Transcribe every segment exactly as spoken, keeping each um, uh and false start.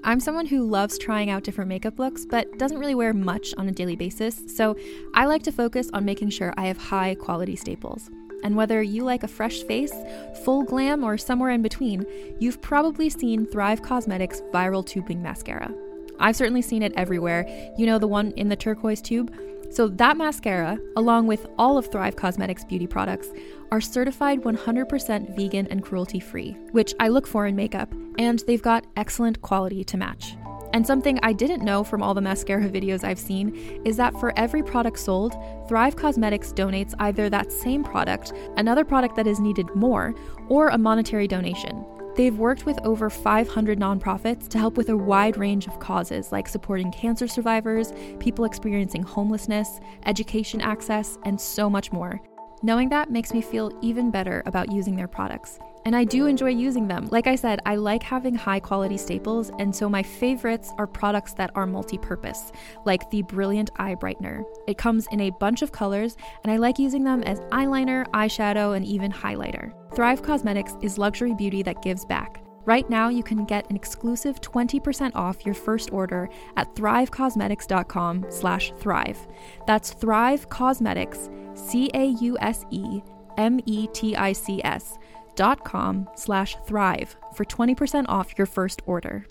I'm someone who loves trying out different makeup looks, but doesn't really wear much on a daily basis, so I like to focus on making sure I have high quality staples. And whether you like a fresh face, full glam, or somewhere in between, you've probably seen Thrive Causemetics Viral Tubing Mascara. I've certainly seen it everywhere. You know, the one in the turquoise tube? So that mascara, along with all of Thrive Causemetics beauty products, are certified one hundred percent vegan and cruelty-free, which I look for in makeup, and they've got excellent quality to match. And something I didn't know from all the mascara videos I've seen is that for every product sold, Thrive Causemetics donates either that same product, another product that is needed more, or a monetary donation. They've worked with over five hundred nonprofits to help with a wide range of causes like supporting cancer survivors, people experiencing homelessness, education access, and so much more. Knowing that makes me feel even better about using their products. And I do enjoy using them. Like I said, I like having high quality staples, and so my favorites are products that are multi-purpose, like the Brilliant Eye Brightener. It comes in a bunch of colors, and I like using them as eyeliner, eyeshadow, and even highlighter. Thrive Causemetics is luxury beauty that gives back. Right now, you can get an exclusive twenty percent off your first order at thrivecausemetics.com slash thrive. That's Thrive Causemetics, C A U S E M E T I C S, dot com slash thrive for twenty percent off your first order.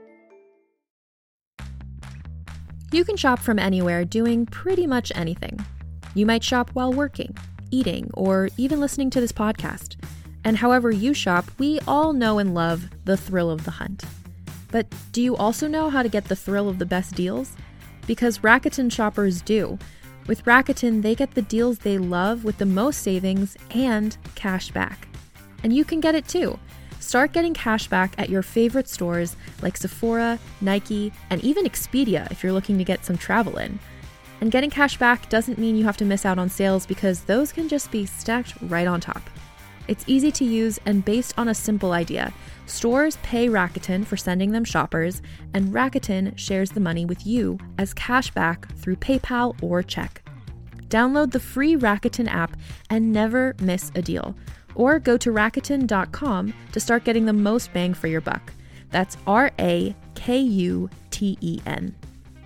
You can shop from anywhere doing pretty much anything. You might shop while working, eating, or even listening to this podcast. And however you shop, we all know and love the thrill of the hunt. But do you also know how to get the thrill of the best deals? Because Rakuten shoppers do. With Rakuten, they get the deals they love with the most savings and cash back. And you can get it too. Start getting cash back at your favorite stores like Sephora, Nike, and even Expedia if you're looking to get some travel in. And getting cash back doesn't mean you have to miss out on sales because those can just be stacked right on top. It's easy to use and based on a simple idea. Stores pay Rakuten for sending them shoppers, and Rakuten shares the money with you as cash back through PayPal or check. Download the free Rakuten app and never miss a deal. Or go to Rakuten dot com to start getting the most bang for your buck. That's R A K U T E N.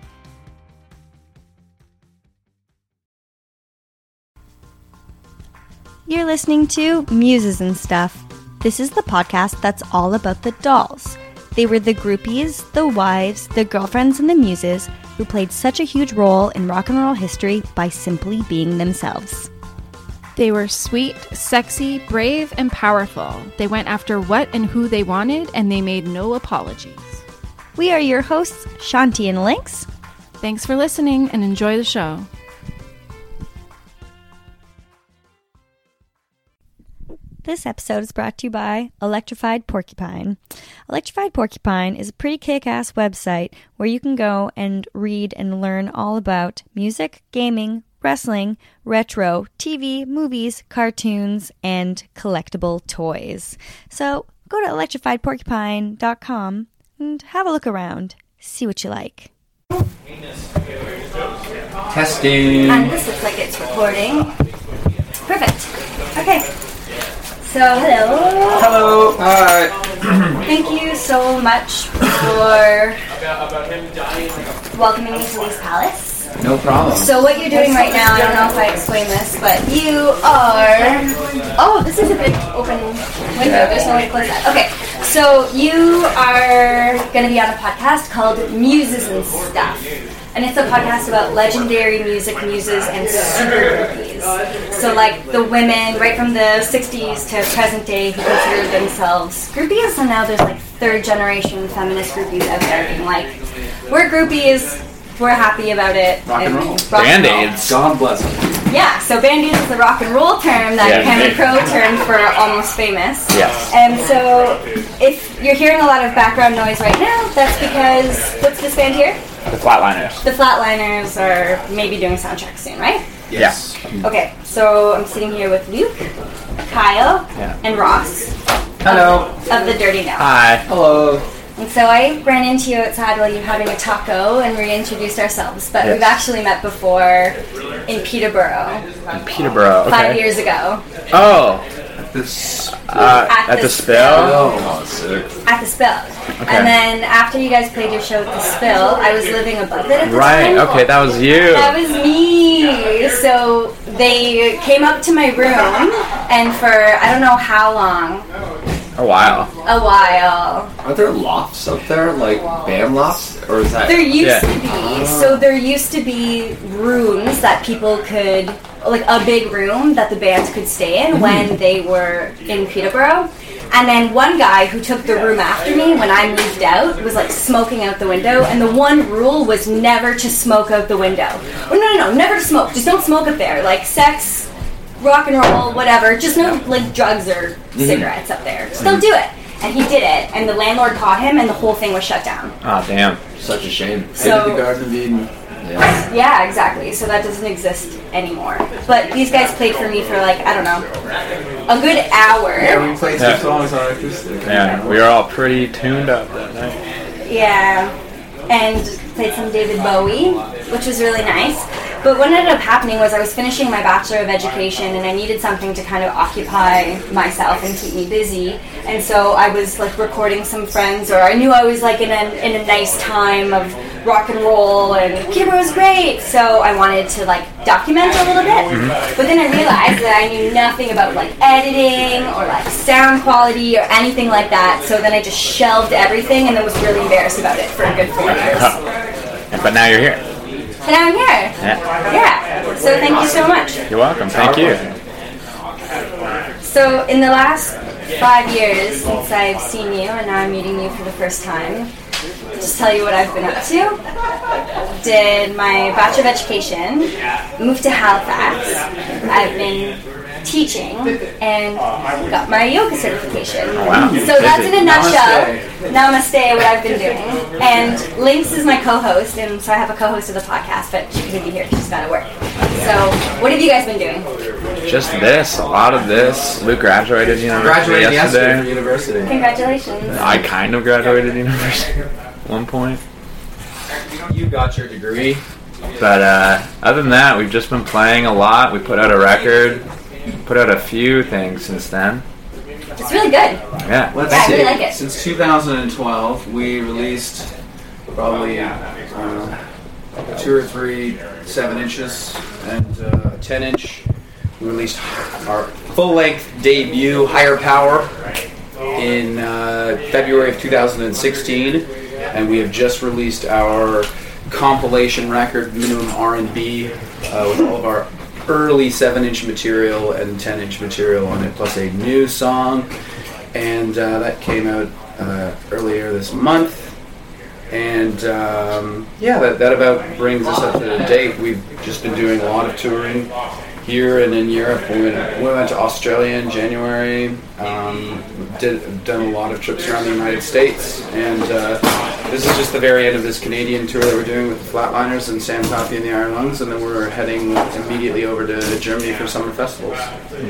You're listening to Muses and Stuff. This is the podcast that's all about the dolls. They were the groupies, the wives, the girlfriends, and the muses who played such a huge role in rock and roll history by simply being themselves. They were sweet, sexy, brave, and powerful. They went after what and who they wanted, and they made no apologies. We are your hosts, Shanti and Lynx. Thanks for listening, and enjoy the show. This episode is brought to you by Electrified Porcupine. Electrified Porcupine is a pretty kick-ass website where you can go and read and learn all about music, gaming, wrestling, retro, T V, movies, cartoons, and collectible toys. So go to electrified porcupine dot com and have a look around. See what you like. Testing. And this looks like it's recording. Perfect. Okay. So, hello. Hello. Hi. Thank you so much for welcoming me to Lee's Palace. No problem. So what you're doing right now, I don't know if I explained this, but you are... Oh, this is a big open window. There's no way to close that. Okay, so you are going to be on a podcast called Muses and Stuff. And it's a podcast about legendary music muses and super groupies. So like the women right from the sixties to present day who consider themselves groupies, and now there's like third generation feminist groupies out there being like, we're groupies, we're happy about it. Rock and roll. Rock and roll. Band-Aids. God bless them. Yeah, so Band-Aids is the rock and roll term that Yeah, Cameron they- Crowe termed for Almost Famous. Yes. And so if you're hearing a lot of background noise right now, that's because, what's this band here? The Flatliners. The Flatliners are maybe doing soundtracks soon, right? Yes. Okay, so I'm sitting here with Luke, Kyle, Yeah. and Ross. Hello. Of, of the Dirty Now. Hi. Hello. And so I ran into you outside while you were having a taco and we introduced ourselves, but Yes. we've actually met before in Peterborough In Peterborough. Okay. five years ago. Oh. this? Uh, At at, the the spill. Oh, sick. At the Spill. Okay. And then after you guys played your show at the Spill, I was living above it at the Right. time. Okay, that was you. That was me. So they came up to my room, and for I don't know how long, A while. a while. Are there lofts up there, like band lofts, or is that? There used Yeah. to be. So there used to be rooms that people could, like a big room that the bands could stay in when they were in Peterborough. And then one guy who took the room after me when I moved out was like smoking out the window. And the one rule was never to smoke out the window. Oh, no, no, no, never to smoke. Just don't smoke up there. Like sex, rock and roll, whatever. Just no like drugs or cigarettes up there. Just don't do it. And he did it. And the landlord caught him and the whole thing was shut down. Oh, damn. Such a shame. So- Maybe the Garden of Eden. Yeah. Yeah, exactly. So that doesn't exist anymore. But these guys played for me for like, I don't know, a good hour. Yeah, we played two Yeah. songs on acoustic. Yeah, we were all pretty tuned up that night. Yeah. And played some David Bowie, which was really nice. But what ended up happening was I was finishing my Bachelor of Education and I needed something to kind of occupy myself and keep me busy. And so I was like recording some friends, or I knew I was like in a, in a nice time of rock and roll and Peterborough was great. So I wanted to like document a little bit. But then I realized that I knew nothing about like editing or like sound quality or anything like that. So then I just shelved everything and then was really embarrassed about it for a good four years. And- But now you're here. And now I'm here. Yeah. Yeah. So thank you so much. You're welcome. Thank you. So in the last five years since I've seen you and now I'm meeting you for the first time, just tell you what I've been up to. Did my Bachelor of Education, moved to Halifax. I've been teaching and got my yoga certification. Wow. So that's in a nutshell. Namaste, what I've been doing. And Lynx is my co-host, and so I have a co-host of the podcast, but she couldn't be here. She's got to work. So what have you guys been doing? Just this, a lot of this. Luke graduated university Graduated yesterday from yesterday. university. Congratulations. I kind of graduated university at one point. You got your degree. But uh, other than that, we've just been playing a lot. We put out a record, put out a few things since then. It's really good. Yeah. Let's Yeah, I see. really like it. Since two thousand twelve, we released probably uh, two or three seven inches and uh, a ten inch. We released our full-length debut, Higher Power, in uh, February of two thousand sixteen, and we have just released our compilation record, Minimum R and B, uh, with all of our early seven inch material and ten inch material on it, plus a new song, and uh, that came out uh, earlier this month. And um, yeah, that, that about brings us up to the date. We've just been doing a lot of touring here and in Europe. We went, we went to Australia in January. Um, did done a lot of trips around the United States, and uh, this is just the very end of this Canadian tour that we're doing with the Flatliners and Sam Coffey and the Iron Lungs, and then we're heading immediately over to Germany for summer festivals.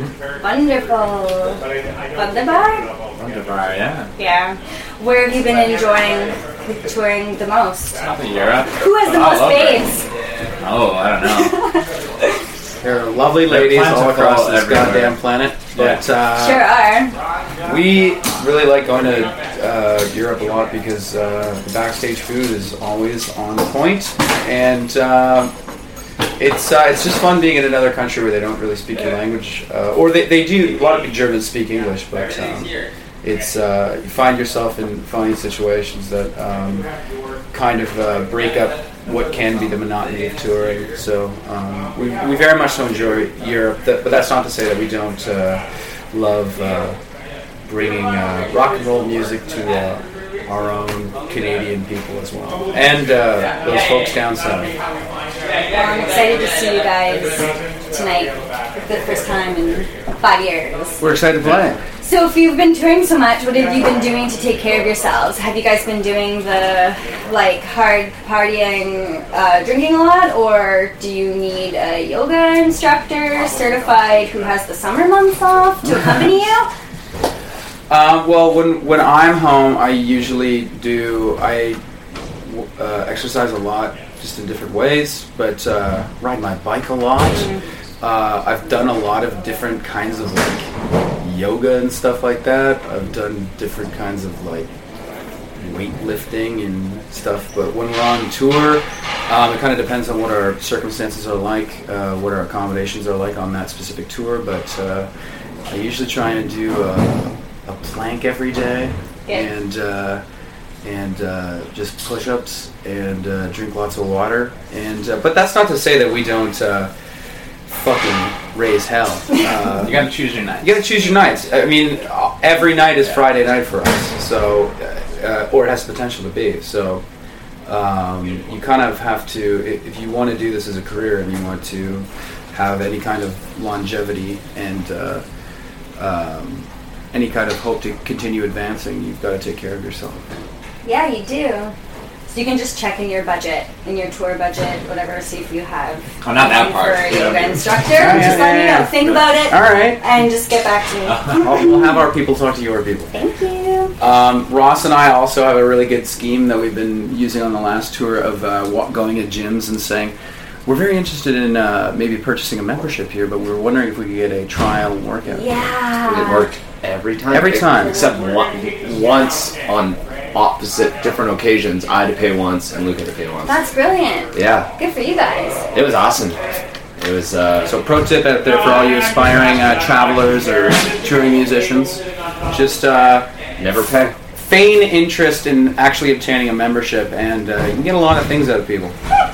Wonderful. Wunderbar? Wunderbar, yeah. Yeah. Where have you been enjoying touring the most? Probably Europe. Who has the All most over. babes? Oh, I don't know. There are lovely ladies plants all are across full this everywhere. goddamn planet, but uh, Sure are. we really like going to uh, Europe a lot because uh, the backstage food is always on point, and uh, it's uh, it's just fun being in another country where they don't really speak your language, uh, or they, they do. A lot of Germans speak English, but um, it's uh, you find yourself in funny situations that um, kind of uh, break up what can be the monotony of touring. So um, we, we very much so enjoy Europe, that, but that's not to say that we don't uh, love uh, bringing uh, rock and roll music to uh, our own Canadian people as well, and uh, those folks down south. Well, I'm excited to see you guys tonight for the first time in five years. We're excited to play. So if you've been touring so much, what have you been doing to take care of yourselves? Have you guys been doing the like hard partying, uh, drinking a lot, or do you need a yoga instructor certified who has the summer months off to accompany you? Um, well, when when I'm home, I usually do I uh, exercise a lot, just in different ways, but uh, ride my bike a lot. Uh, I've done a lot of different kinds of like yoga and stuff like that. I've done different kinds of like weightlifting and stuff. But when we're on tour, um, it kind of depends on what our circumstances are like, uh, what our accommodations are like on that specific tour. But uh, I usually try and do a, a plank every day, Yeah. and uh, and uh, just push-ups and uh, drink lots of water. And uh, but that's not to say that we don't uh, fucking raise hell. Uh, You gotta choose your night. You gotta choose your nights. I mean, every night is Friday night for us, so uh, or it has the potential to be. So um, you kind of have to, i- if you want to do this as a career and you want to have any kind of longevity and uh, um, any kind of hope to continue advancing, you've got to take care of yourself. Yeah, you do. So you can just check in your budget, in your tour budget, whatever, see if you have Oh, not that room part. for a Yeah. yoga instructor. Yeah, just yeah, let me yeah, know. yeah. Think about it. All right. And just get back to me. I'll, we'll have our people talk to your people. Thank you. Um, Ross and I also have a really good scheme that we've been using on the last tour of uh, wa- going at gyms and saying, we're very interested in uh, maybe purchasing a membership here, but we're wondering if we could get a trial workout. Yeah. It worked every time. Every time. Except one, once on opposite different occasions. I had to pay once and Luke had to pay once. That's brilliant. Yeah, Good for you guys. it was awesome. It was, uh, So pro tip out there for all you aspiring uh, travelers or touring musicians, just uh, never pay. feign interest in actually obtaining a membership, and uh, you can get a lot of things out of people.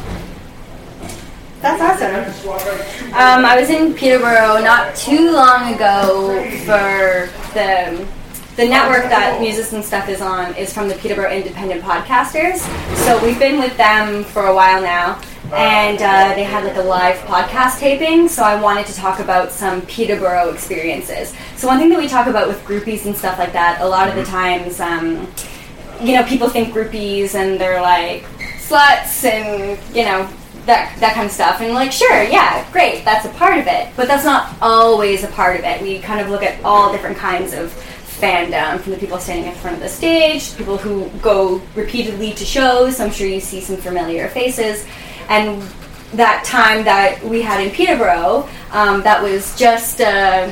That's awesome. Um, I was in Peterborough not too long ago for the the network that Musician Stuff is on is from the Peterborough Independent Podcasters. So we've been with them for a while now, and uh, they had like a live podcast taping. So I wanted to talk about some Peterborough experiences. So one thing that we talk about with groupies and stuff like that, a lot of the times, um, you know, people think groupies and they're like sluts and you know. That, that kind of stuff, and like, sure, yeah, great, that's a part of it, but that's not always a part of it. We kind of look at all different kinds of fandom, from the people standing in front of the stage, people who go repeatedly to shows. I'm sure you see some familiar faces, and that time that we had in Peterborough, um, that was just a,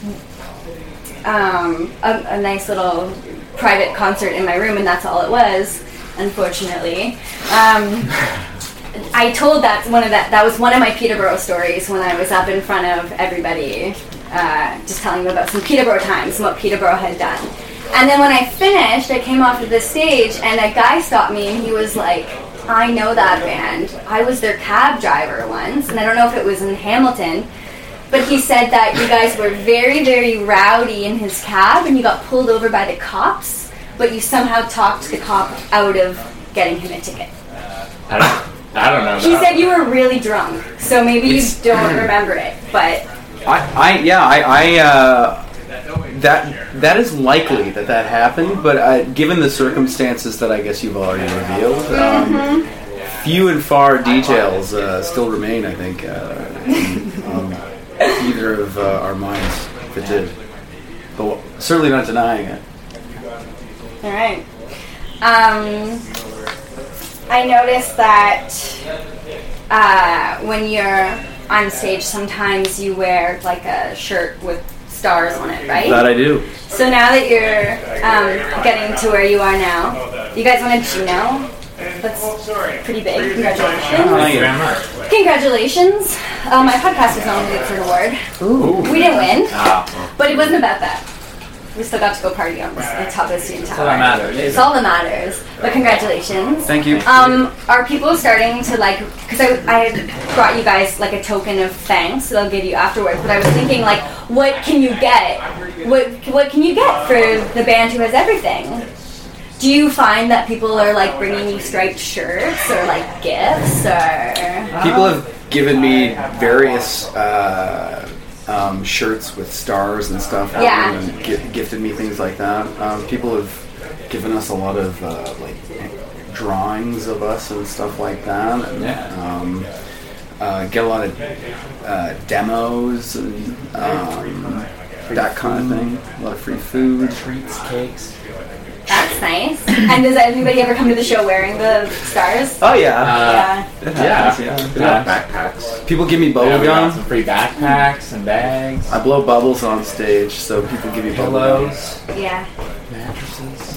um, a, a nice little private concert in my room, and that's all it was, unfortunately. Um, I told that one of that that was one of my Peterborough stories when I was up in front of everybody, uh, just telling them about some Peterborough times and what Peterborough had done. And then when I finished, I came off of the stage and a guy stopped me and he was like, "I know that band. I was their cab driver once," and I don't know if it was in Hamilton, but he said that you guys were very, very rowdy in his cab and you got pulled over by the cops, but you somehow talked the cop out of getting him a ticket. I don't, I don't know. He that. said you were really drunk, so maybe you don't remember it, but I, I yeah, I, I uh, that that is likely that that happened, but uh, given the circumstances that I guess you've already revealed, um, few and far details uh, still remain. I think uh, in, um, either of uh, our minds if it did, but certainly not denying it. all right. Um, I noticed that uh, when you're on stage, sometimes you wear like a shirt with stars on it, right? That I do. So now that you're um, getting to where you are now, you guys want a Juno? That's pretty big. Congratulations. Thank you. Very much. Congratulations. Uh, my podcast was nominated for an award. Ooh. We didn't win, Ah, but it wasn't about that. We still got to go party on the top of the student tower. all that matters. It's all that matters. But congratulations. Thank you. Um, are people starting to like? Because I, I had brought you guys like a token of thanks that I'll give you afterwards. But I was thinking like, what can you get? What what can you get for the band who has everything? Do you find that people are like bringing you striped shirts or like gifts or? People have given me various uh, um, shirts with stars and stuff. Yeah. And gi- gifted me things like that. Um, people have given us a lot of uh, like drawings of us and stuff like that. And, Yeah. um, uh, get a lot of uh, demos and um, that kind of thing. A lot of free food. Treats, cakes. That's That's nice. And does anybody ever come to the show wearing the stars? Oh yeah. Yeah. It happens, yeah. yeah. We got backpacks. People give me Yeah, bubble we got gum. some free backpacks and bags, I blow bubbles on stage, so people give me bubble gum. pillows, Yeah. mattresses.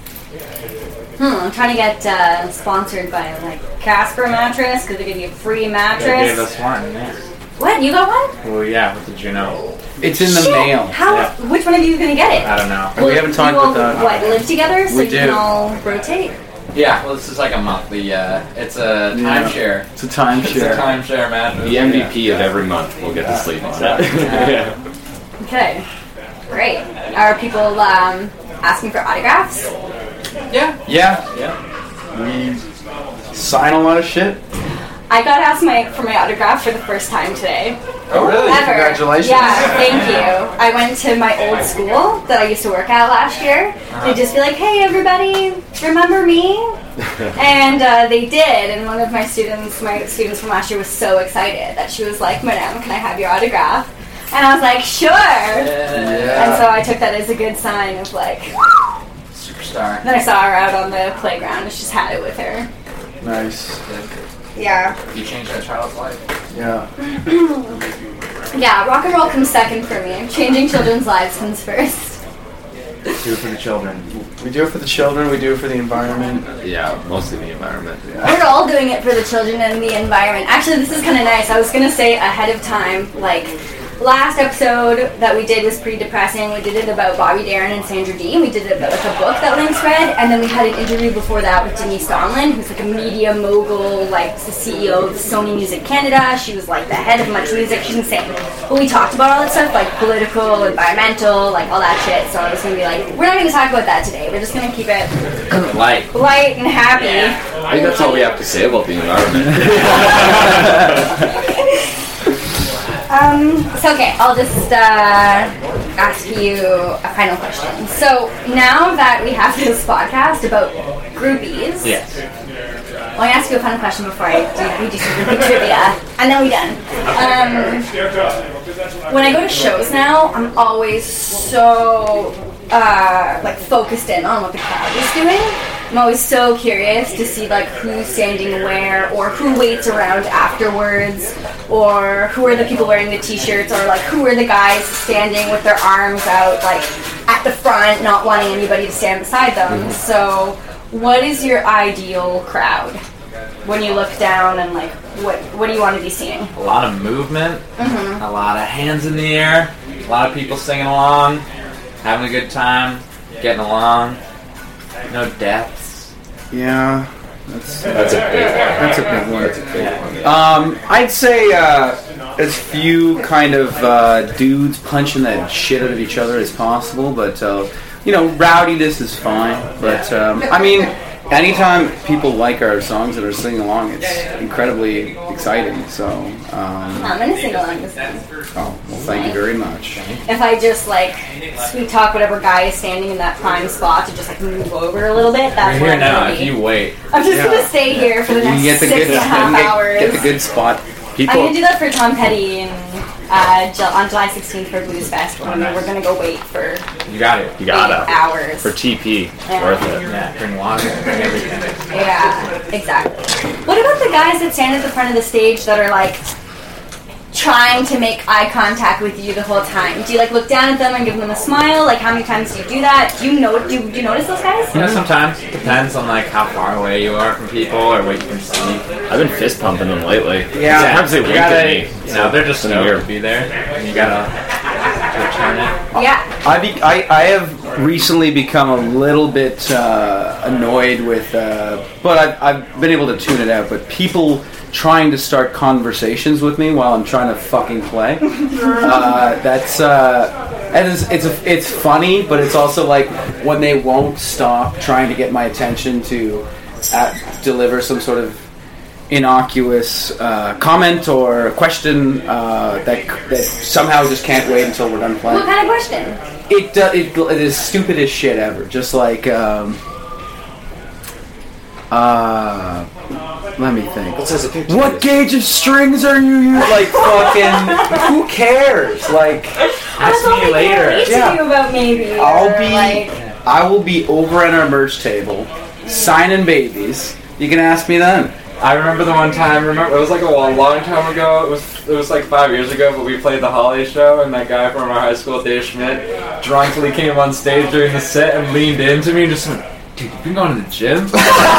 Hmm, I'm trying to get uh, sponsored by like Casper mattress because they give you a free They mattress. gave us one, yeah. What? You got one? Well, yeah, what did you know? It's in the Shit. mail. How? Yeah. Which one of you is gonna get it? I don't know. We haven't talked you all, about that. What? Live together so We you do. can all rotate. Yeah, well, this is like a monthly. Uh, it's a Yeah. timeshare. It's a It's a timeshare. timeshare mattress. The M V P of every month will get to sleep on it. Yeah. Okay. Great. Are people um, asking for autographs? Yeah. Yeah. Yeah. We sign a lot of shit. I got asked my for my autograph for the first time today. Oh, really? Ever. Congratulations. Yeah, thank you. I went to my old school that I used to work at last year. They'd just be like, hey, everybody, remember me? And uh, they did. And one of my students, my students from last year was so excited that she was like, Madame, can I have your autograph? And I was like, sure. And so I took that as a good sign of like, Superstar. then I saw her out on the playground and she just had it with her. Nice. Yeah. You changed that child's life. Yeah. Yeah, rock and roll comes second for me. Changing children's lives comes first. Do it for the children. We do it for the children. We do it for the environment. Yeah, mostly the environment. We're all doing it for the children and the environment. Actually, this is kind of nice. I was going to say ahead of time, like, last episode that we did was pretty depressing. We did it about Bobby Darin and Sandra Dee. We did it about like a book that Lynx read, and then we had an interview before that with Denise Donlin, who's like a media mogul, like the C E O of Sony Music Canada. She was like the head of Much Music. She's insane. But we talked about all that stuff, like political, environmental, like all that shit. So I was gonna be like, we're not gonna talk about that today. We're just gonna keep it Light. light and happy. I think that's all we have to say about the environment. Um, so okay, I'll just uh, ask you a final question. So now that we have this podcast about groupies, Yes. well, I'm gonna ask you a final question before I do, we do some groupie trivia, and then we're done. Um, when I go to shows now, I'm always so uh, like focused in on what the crowd is doing. I'm always so curious to see like who's standing where, or who waits around afterwards, or who are the people wearing the t-shirts, or like who are the guys standing with their arms out like at the front, not wanting anybody to stand beside them. So what is your ideal crowd when you look down, and like what what do you want to be seeing? A lot of movement, a lot of hands in the air, a lot of people singing along, having a good time, getting along. No deaths. Yeah. That's That's a big one. that's a big one. That's a big one. Um, I'd say uh, as few kind of uh, dudes punching that shit out of each other as possible, but uh, you know, rowdiness is fine. But um, I mean, anytime people like our songs that are singing along, it's incredibly exciting. So, um, I'm gonna sing along this time. oh, well, thank you very much. If I just like sweet talk whatever guy is standing in that prime spot to just like move over a little bit, that's You're where here I'm now. gonna If be. you wait, I'm just Yeah. gonna stay here for the You next can get the six good, and a half get, hours. get the good spot. I'm People. gonna do that for Tom Petty in, uh, Ju- on July sixteenth for Blues Fest, and nice. we're gonna go wait for you got it. You eight gotta. hours. For T P, Yeah. worth it. Yeah, bring water, bring everything. Yeah, exactly. What about the guys that stand at the front of the stage that are like trying to make eye contact with you the whole time? Do you like look down at them and give them a smile? Like how many times do you do that? Do you know? Do, do you notice those guys? You know, sometimes it depends on like how far away you are from people or what you can see. I've been fist pumping them lately. Yeah. Sometimes they You wink gotta, at me. you know, they're just in stoked here. to be there. And you gotta return it. Yeah. I, be, I I have recently become a little bit uh, annoyed with, uh, but I've, I've been able to tune it out. But people trying to start conversations with me while I'm trying to fucking play. Uh, that's uh, and it's it's, a, it's funny, but it's also like when they won't stop trying to get my attention to uh, deliver some sort of innocuous uh, comment or question uh, that that somehow just can't wait until we're done playing. What kind of question? It, uh, it it is stupidest shit ever. Just like um, uh, let me think. What gauge of strings are you using? Like fucking, who cares? Like Ask me later. To Yeah. you about maybe. I'll or, be- like. I will be over at our merch table, signing babies. You can ask me then. I remember the one time. Remember, it was like a long, long time ago. It was it was like five years ago. But we played the Holiday Show, and that guy from our high school, Dave Schmidt, drunkenly came on stage during the set and leaned into me and just went, "Dude, you've been going to the gym?"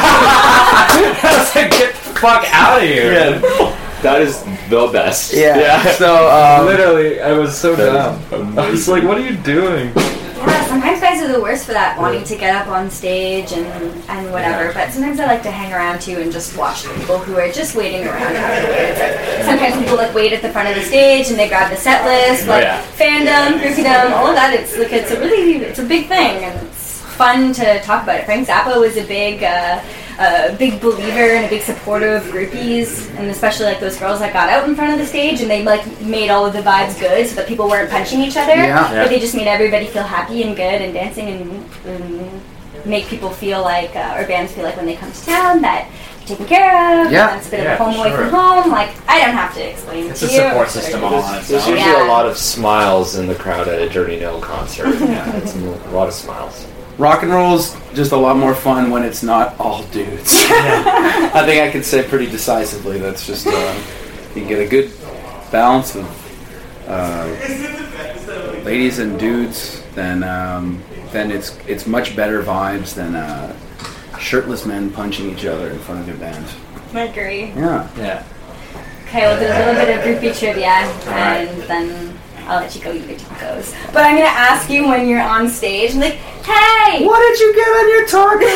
I was like, "Get the fuck out of here!" Yeah. That is the best. Yeah. So um, Literally, I was so That dumb. I was like, "What are you doing?" Yeah, sometimes guys are the worst for that, wanting to get up on stage and, and whatever. But sometimes I like to hang around too and just watch people who are just waiting around afterwards. Like, sometimes people like wait at the front of the stage and they grab the set list, like Oh, yeah. fandom, groupiedom, all of that. It's like it's a really it's a big thing and it's fun to talk about it. Frank Zappa was a big. Uh, a big believer and a big supporter of groupies, and especially like those girls that got out in front of the stage and they like made all of the vibes good so that people weren't punching each other, Yeah. Yeah. but they just made everybody feel happy and good and dancing and, and make people feel like, uh, or bands feel like when they come to town that you're taken care of, Yeah. and it's a bit Yeah, of a home away sure. from home. Like, I don't have to explain It's to a you. support system all on its There's own. usually Yeah. a lot of smiles in the crowd at a Journey No concert. Yeah, it's a lot of smiles. rock and roll's just a lot more fun when it's not all dudes. I think I can say pretty decisively that's just uh, you can get a good balance of uh, ladies and dudes. Then um, then it's it's much better vibes than uh, shirtless men punching each other in front of your band. I agree. Yeah. Yeah. Okay, we'll do a little bit of groupie trivia, and then I'll let you go eat your tacos. But I'm gonna ask you when you're on stage, like, hey, What did you get on your taco?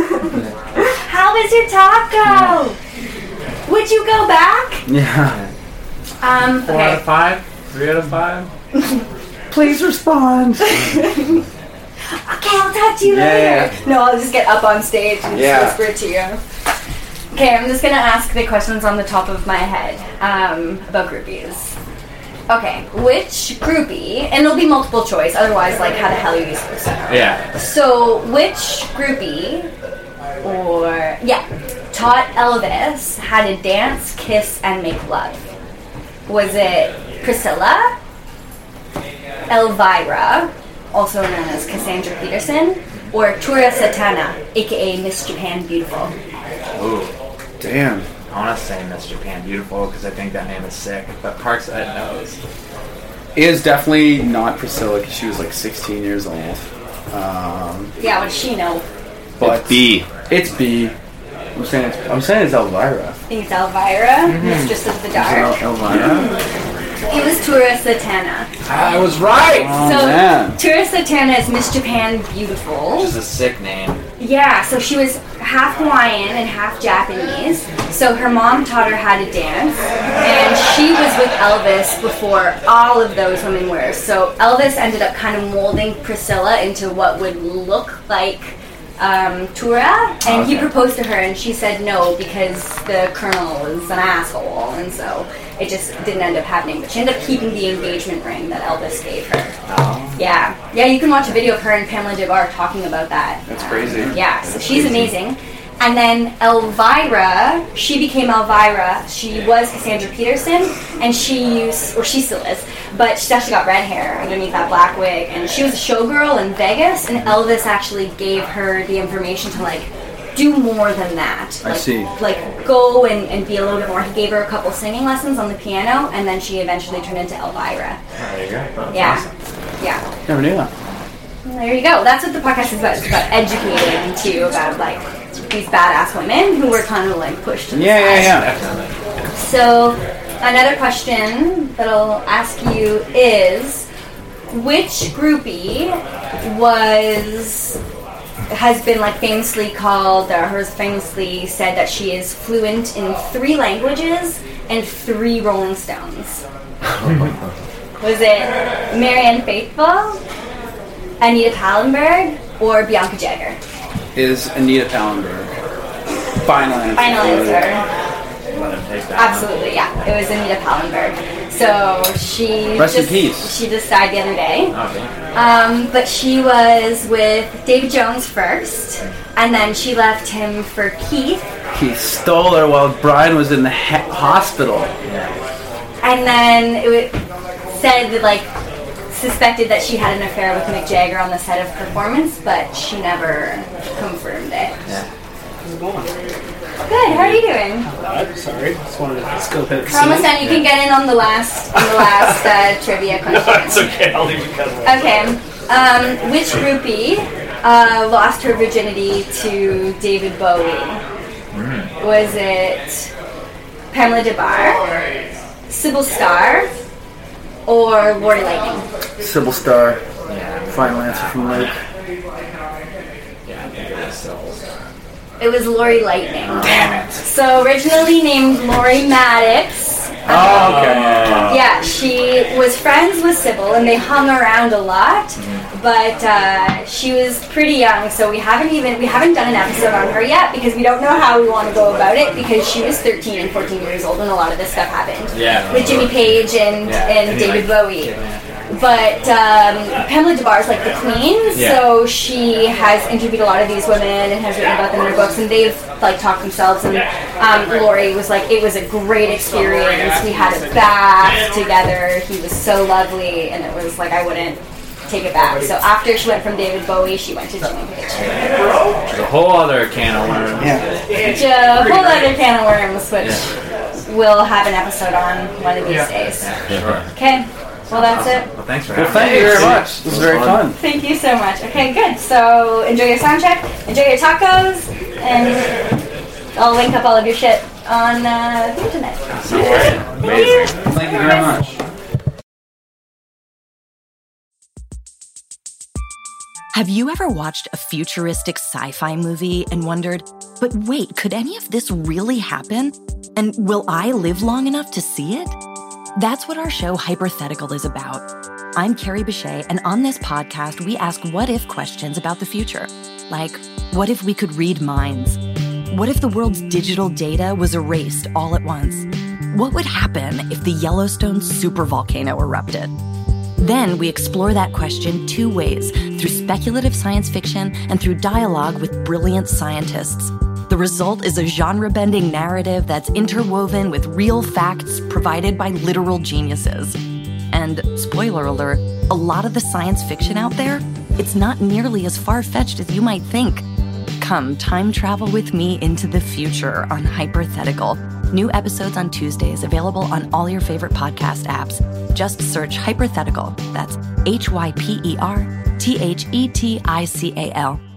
how was your taco? Would you go back? Yeah. Um, Four out of okay. five. Three out of five. Please respond. Okay, I'll talk to you Yeah, later. yeah. No, I'll just get up on stage and Yeah. just whisper it to you. Okay, I'm just gonna ask the questions on the top of my head um, about groupies. Okay, which groupie, and it'll be multiple choice, otherwise, like, how the hell are you supposed to know? Yeah. So, which groupie, or, yeah, taught Elvis how to dance, kiss, and make love? Was it Priscilla, Elvira, also known as Cassandra Peterson, or Tura Satana, aka Miss Japan Beautiful? Ooh. Damn. I want to say Miss Japan Beautiful because I think that name is sick. But Parkside knows. It is definitely not Priscilla because she was like sixteen years old. Um, Yeah, what does she know? but It's B. It's B. I'm saying it's, I'm saying it's Elvira. I think it's Elvira, Mistress of the Dark. El- Elvira. It was Tura Satana. I was right! Oh so, man. Tura Satana is Miss Japan Beautiful. Which is a sick name. Yeah, so she was half Hawaiian and half Japanese. So her mom taught her how to dance, and she was with Elvis before all of those women were. So Elvis ended up kind of molding Priscilla into what would look like um, Tura, and he Okay. proposed to her, and she said no because the colonel was an asshole, and so it just didn't end up happening. But she ended up keeping the engagement ring that Elvis gave her. Oh. Yeah, yeah, you can watch a video of her and Pamela DeBar talking about that. That's Um, crazy. Yeah, so she's amazing. And then Elvira, she became Elvira. She was Cassandra Peterson, and she used, or she still is, but she's actually got red hair underneath that black wig. And she was a showgirl in Vegas, and Elvis actually gave her the information to like do more than that. I Like, see. Like go and, and be a little bit more. He gave her a couple singing lessons on the piano, and then she eventually turned into Elvira. There you go. That's Yeah, awesome. yeah. Never knew that. There you go. That's what the podcast is about. It's about educating too about like these badass women who were kind of like pushed to the Yeah, side. yeah, Definitely. So another question that I'll ask you is, which groupie was has been like famously called, or has famously said that she is fluent in three languages and three Rolling Stones? Was it Marianne Faithfull, Anita Pallenberg, or Bianca Jagger? Is Anita Pallenberg. Final answer. Final answer. Let him take that. Absolutely, yeah. It was Anita Pallenberg. So she Rest in just, peace. She just died the other day. One. Okay. Um, but she was with David Jones first, and then she left him for Keith, He stole her while Brian was in the he- hospital. and then it was said that like s- suspected that she had an affair with Mick Jagger on the set of Performance, but she never confirmed it. Yeah. Good. How are you doing? Uh, sorry, just wanted to scope it. Promise that you can get in on the last on the last uh, trivia question. It's okay. I'll leave you guys alone. Okay. Um, which groupie uh, lost her virginity to David Bowie? Mm. Was it Pamela DeBar, Sybil Starr, or Lori Lightning? Sybil Starr. Yeah. Final answer from Luke. Yeah, I think it was Sybil Starr. It was Lori Lightning. Damn it. So originally named Lori Maddox. Oh, okay. Yeah, she was friends with Sybil and they hung around a lot, but uh, she was pretty young, so we haven't even we haven't done an episode on her yet because we don't know how we want to go about it because she was thirteen and fourteen years old when a lot of this stuff happened. Yeah. With Jimmy Page and, Yeah, and and David like- Bowie. Yeah. But um, Pamela DeBar is like the queen, Yeah. so she has interviewed a lot of these women and has written about them in her books, and they've like talked themselves. And um, Lori was like, it was a great experience. We had a bath together. He was so lovely, and it was like I wouldn't take it back. So after she went from David Bowie, she went to Jimmy Page. There's a whole other can of worms. Which a whole other can of worms, which we'll have an episode on one of these days. Yeah, sure. Okay. Well, that's it. Well, thanks for Well, having thank me. you very much. This was very fun. Thank you so much. Okay, good. So enjoy your sound check, enjoy your tacos, and I'll link up all of your shit on uh, the internet. All right. Amazing. Thank you very much. Have you ever watched a futuristic sci-fi movie and wondered, but wait, could any of this really happen? And will I live long enough to see it? That's what our show Hypothetical is about. I'm Carrie Bechet, and on this podcast, we ask what-if questions about the future. Like, what if we could read minds? What if the world's digital data was erased all at once? What would happen if the Yellowstone supervolcano erupted? Then we explore that question two ways, through speculative science fiction and through dialogue with brilliant scientists. The result is a genre-bending narrative that's interwoven with real facts provided by literal geniuses. And, spoiler alert, a lot of the science fiction out there, it's not nearly as far-fetched as you might think. Come time travel with me into the future on Hypothetical. New episodes on Tuesdays, available on all your favorite podcast apps. Just search Hypothetical. That's H Y P E R T H E T I C A L.